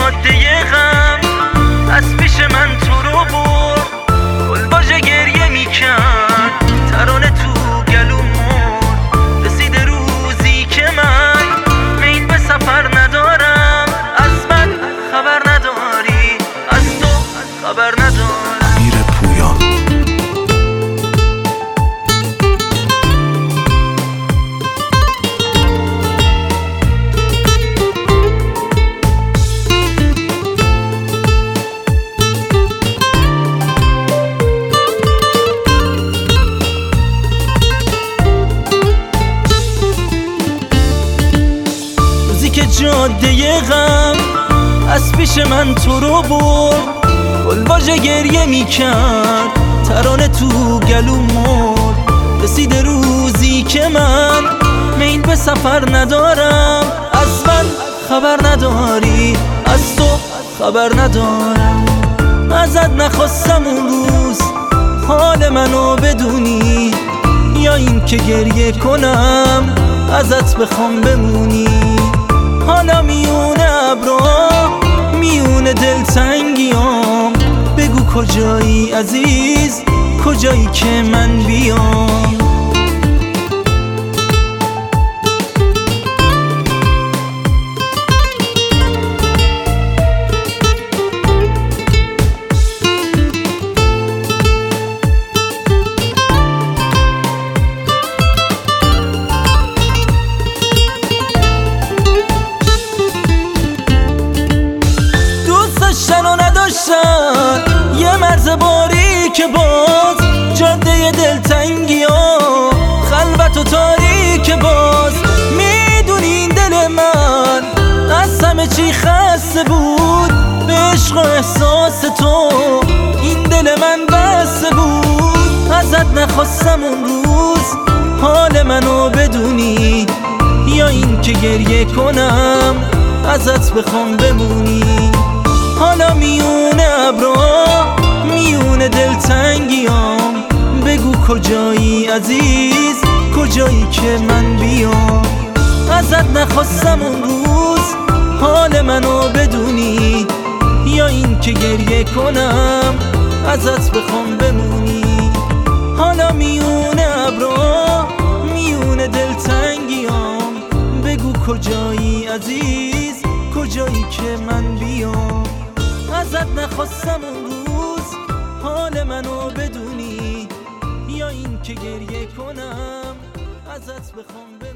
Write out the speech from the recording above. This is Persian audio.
جاده غم از پیش من تو رو برد، گلباژ گریه میکرد، ترانه تو گلو مرد. رسید روزی که من میل به سفر ندارم، از من خبر نداری، از تو خبر ندارم. امیر پویان. که جاده غم از پیش من تو رو برد، گلباژ گریه میکرد، ترانه تو گلو مرد. رسید روزی که من میل به سفر ندارم، از من خبر نداری، از تو خبر ندارم. ازت نخواستم اون روز حال منو بدونی، یا این که گریه کنم ازت بخوام بمونی. حالا میونه ابرا میونه دلتنگیام، بگو کجایی عزیز، کجایی که من بیام. یه مرز باری که باز جاده دلتنگی ها، خلوت و تاریک باز. میدونی این دل من از همه چی خسته بود، به عشق و احساس تو این دل من بسته بود. ازت نخواستم اون روز حال منو بدونی، یا این که گریه کنم ازت بخوام بمونی. حالا میونه ابرا میونه دلتنگیام، بگو کجایی عزیز، کجایی که من بیام. ازت نخواستم اون روز حال منو بدونی، یا این که گریه کنم ازت بخوام بمونی. حالا میونه ابرا میونه دلتنگیام، بگو کجایی عزیز، کجایی که من بیام. ازت نخواستم اون روز حال منو بدونی، یا این که گریه کنم ازت بخوام